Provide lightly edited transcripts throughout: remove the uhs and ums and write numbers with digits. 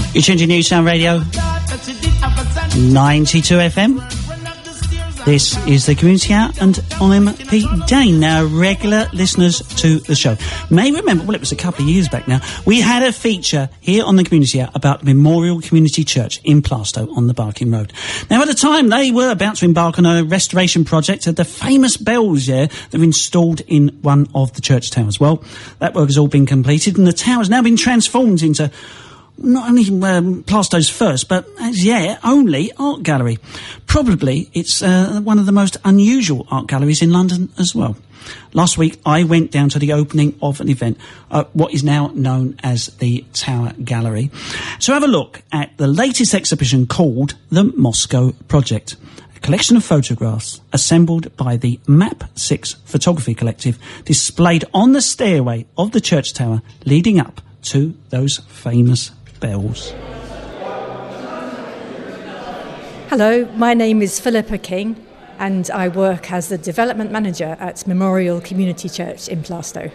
You're tuned to New Sound Radio 92 FM. This is the Community Hour, and I'm Pete Dane. Now, regular listeners to the show may remember, well, it was a couple of years back now, we had a feature here on the Community Hour about Memorial Community Church in Plaistow on the Barking Road. Now, at the time, they were about to embark on a restoration project of the famous bells, that were installed in one of the church towers. Well, that work has all been completed, and the tower has now been transformed into not only Plaistow's first, but as yet only art gallery. Probably it's one of the most unusual art galleries in London as well. Last week I went down to the opening of an event, what is now known as the Tower Gallery, to have a look at the latest exhibition called the Moscow Project. A collection of photographs assembled by the Map 6 Photography Collective, displayed on the stairway of the church tower leading up to those famous bells. Hello, my name is Philippa King, and I work as the Development Manager at Memorial Community Church in Plaistow.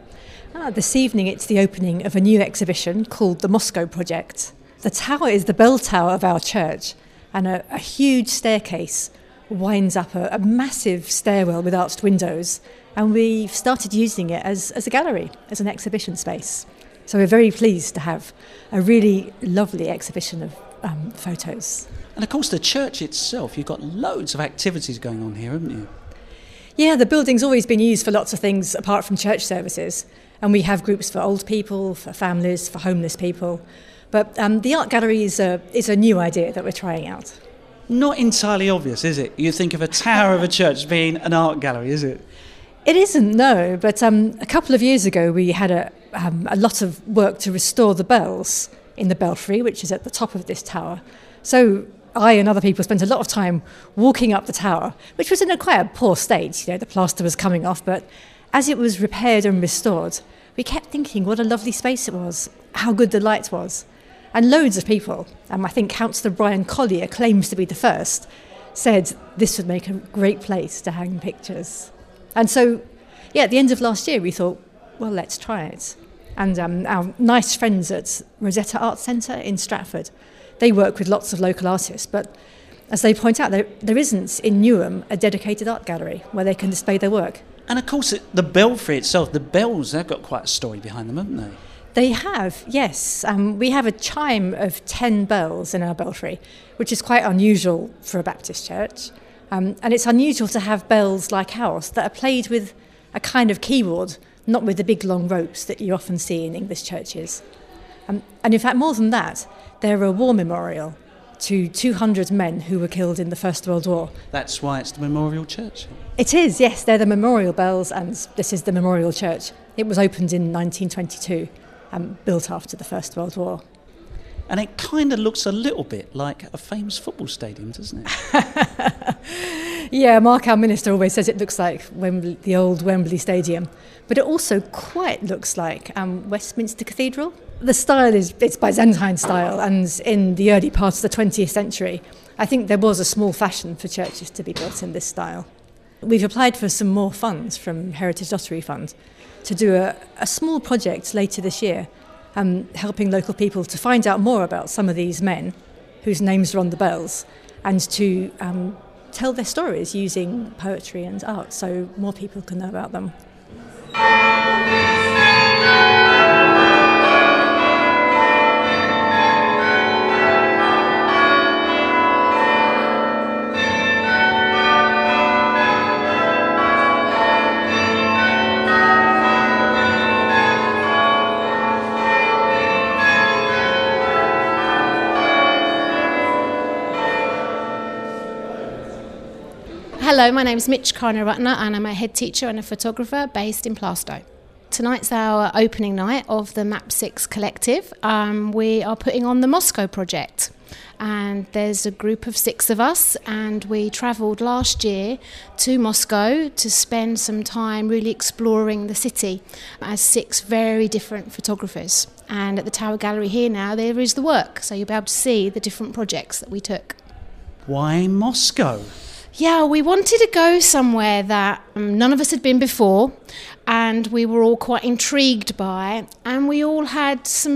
This evening it's the opening of a new exhibition called the Moscow Project. The tower is the bell tower of our church, and a huge staircase winds up a massive stairwell with arched windows, and we've started using it as a gallery, as an exhibition space. So we're very pleased to have a really lovely exhibition of photos. And of course the church itself, you've got loads of activities going on here, haven't you? Yeah, the building's always been used for lots of things apart from church services. And we have groups for old people, for families, for homeless people. But the art gallery is a new idea that we're trying out. Not entirely obvious, is it? You think of a tower of a church as being an art gallery, is it? It isn't, no. But a couple of years ago we had a lot of work to restore the bells in the belfry, which is at the top of this tower. So I and other people spent a lot of time walking up the tower, which was in quite a poor state. The plaster was coming off, but as it was repaired and restored, we kept thinking what a lovely space it was, how good the light was. And loads of people, I think Councillor Brian Collier claims to be the first, said this would make a great place to hang pictures. And so, at the end of last year we thought, well, let's try it. And our nice friends at Rosetta Art Centre in Stratford, they work with lots of local artists, but as they point out, there isn't in Newham a dedicated art gallery where they can display their work. And of course, the belfry itself, the bells, they've got quite a story behind them, haven't they? They have, yes. We have a chime of 10 bells in our belfry, which is quite unusual for a Baptist church. And it's unusual to have bells like ours that are played with a kind of keyboard, not with the big long ropes that you often see in English churches. And in fact, more than that, they're a war memorial to 200 men who were killed in the First World War. That's why it's the Memorial Church? It is, yes. They're the memorial bells, and this is the Memorial Church. It was opened in 1922 and built after the First World War. And it kind of looks a little bit like a famous football stadium, doesn't it? Yeah, Mark, our minister, always says it looks like Wembley, the old Wembley Stadium. But it also quite looks like Westminster Cathedral. The style it's Byzantine style, and in the early part of the 20th century, I think there was a small fashion for churches to be built in this style. We've applied for some more funds from Heritage Lottery Fund to do a small project later this year, helping local people to find out more about some of these men whose names are on the bells, and to tell their stories using poetry and art so more people can know about them. Hello, my name is Mitch Karnaratna and I'm a head teacher and a photographer based in Plaistow. Tonight's our opening night of the Map 6 Collective. We are putting on the Moscow Project, and there's a group of 6 of us, and we travelled last year to Moscow to spend some time really exploring the city as 6 very different photographers. And at the Tower Gallery here now there is the work, so you'll be able to see the different projects that we took. Why Moscow? Yeah, we wanted to go somewhere that none of us had been before, and we were all quite intrigued by, and we all had some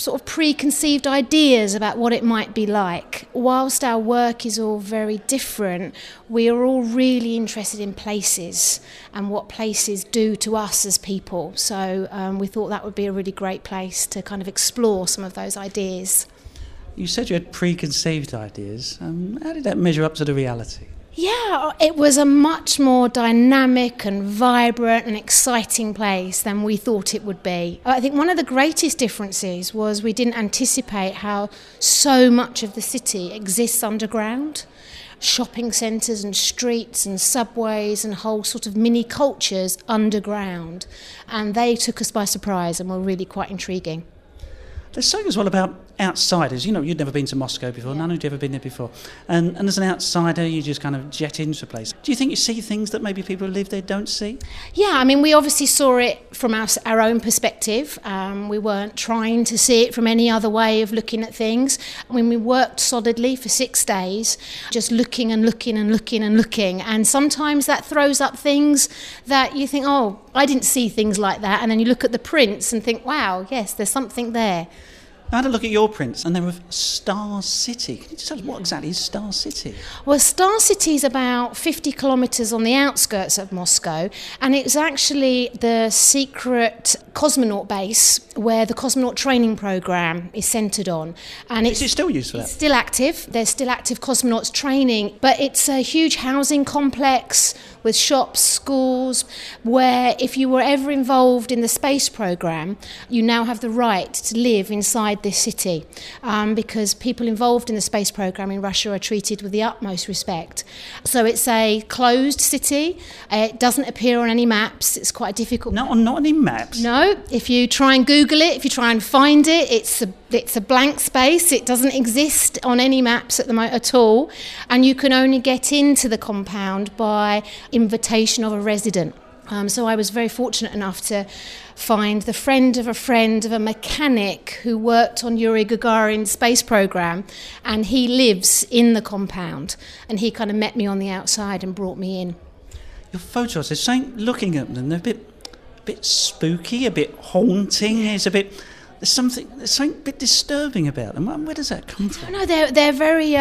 sort of preconceived ideas about what it might be like. Whilst our work is all very different, we are all really interested in places and what places do to us as people. So we thought that would be a really great place to kind of explore some of those ideas. You said you had preconceived ideas. How did that measure up to the reality? Yeah, it was a much more dynamic and vibrant and exciting place than we thought it would be. I think one of the greatest differences was we didn't anticipate how so much of the city exists underground. Shopping centres and streets and subways and whole sort of mini cultures underground. And they took us by surprise and were really quite intriguing. There's something as well about outsiders. You know, you'd never been to Moscow before, none of you ever been there before. And as an outsider, you just kind of jet into a place. Do you think you see things that maybe people who live there don't see? Yeah, I mean, we obviously saw it from our own perspective. We weren't trying to see it from any other way of looking at things. When we worked solidly for 6 days, just looking and looking and looking and looking. And sometimes that throws up things that you think, oh, I didn't see things like that. And then you look at the prints and think, wow, yes, there's something there. I had a look at your prints, and they were Star City. Can you tell us what exactly is Star City? Well, Star City is about 50 kilometres on the outskirts of Moscow, and it's actually the secret cosmonaut base where the cosmonaut training programme is centred on. And is it still used for that? It's still active. There's still active cosmonauts training, but it's a huge housing complex with shops, schools, where if you were ever involved in the space programme, you now have the right to live inside this city, because people involved in the space programme in Russia are treated with the utmost respect. So it's a closed city. It doesn't appear on any maps. It's quite difficult. No, not any maps? No. If you try and Google it, if you try and find it, it's a blank space. It doesn't exist on any maps at all. And you can only get into the compound by invitation of a resident. So I was very fortunate enough to find the friend of a mechanic who worked on Yuri Gagarin's space program, and he lives in the compound, and he kind of met me on the outside and brought me in. Your photos, there's something looking at them, they're a bit spooky, a bit haunting. There's something a bit disturbing about them. Where does that come from? No, they're very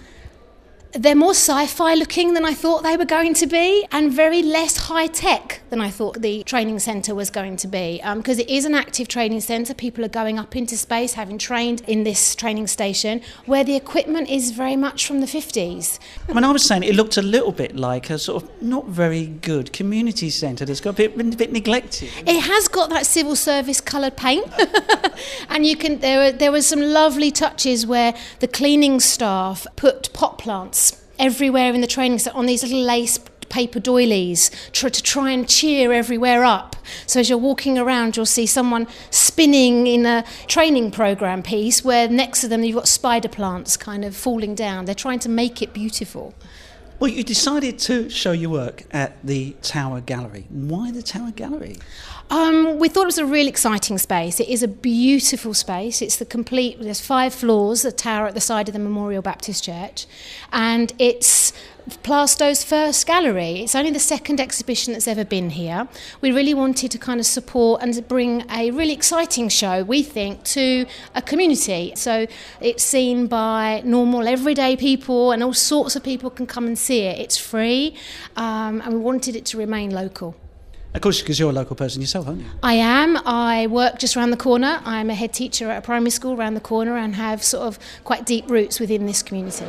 they're more sci-fi looking than I thought they were going to be, and very less high-tech than I thought the training centre was going to be, because it is an active training centre. People are going up into space, having trained in this training station, where the equipment is very much from the 50s. I mean, I was saying it looked a little bit like a sort of not very good community centre that's got a bit neglected. It has got that civil service coloured paint, and there were some lovely touches where the cleaning staff put pot plants everywhere in the training set on these little lace paper doilies to try and cheer everywhere up. So as you're walking around, you'll see someone spinning in a training program piece where next to them you've got spider plants kind of falling down. They're trying to make it beautiful. Well, you decided to show your work at the Tower Gallery. Why the Tower Gallery? We thought it was a really exciting space. It is a beautiful space. There's 5 floors, the tower at the side of the Memorial Baptist Church, and it's Plaisto's first gallery. It's only the second exhibition that's ever been here. We really wanted to kind of support and to bring a really exciting show, we think, to a community. So it's seen by normal, everyday people, and all sorts of people can come and see it. It's free, and we wanted it to remain local. Of course, because you're a local person yourself, aren't you? I am. I work just around the corner. I'm a head teacher at a primary school around the corner and have sort of quite deep roots within this community.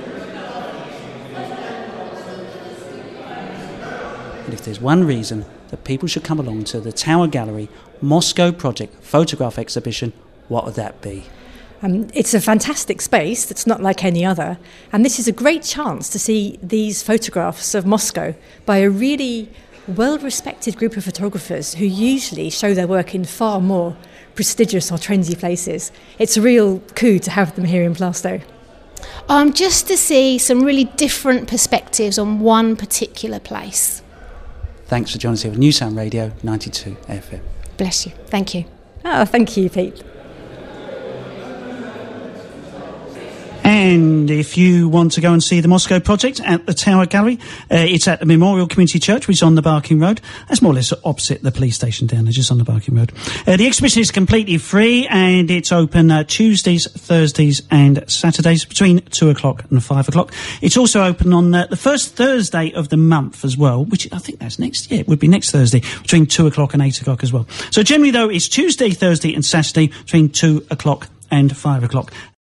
And if there's one reason that people should come along to the Tower Gallery Moscow Project photograph exhibition, what would that be? It's a fantastic space that's not like any other, and this is a great chance to see these photographs of Moscow by a really well-respected group of photographers who usually show their work in far more prestigious or trendy places. It's a real coup to have them here in Plaisto. Just to see some really different perspectives on one particular place. Thanks for joining us here with New Sound Radio 92 FM. Bless you. Thank you. Oh, thank you, Pete. And if you want to go and see the Moscow Project at the Tower Gallery, it's at the Memorial Community Church, which is on the Barking Road. That's more or less opposite the police station down there, just on the Barking Road. The exhibition is completely free, and it's open Tuesdays, Thursdays and Saturdays between 2 o'clock and 5 o'clock. It's also open on the first Thursday of the month as well, which I think that's next year. It would be next Thursday between 2 o'clock and 8 o'clock as well. So generally, though, it's Tuesday, Thursday and Saturday between 2 o'clock and 5 o'clock.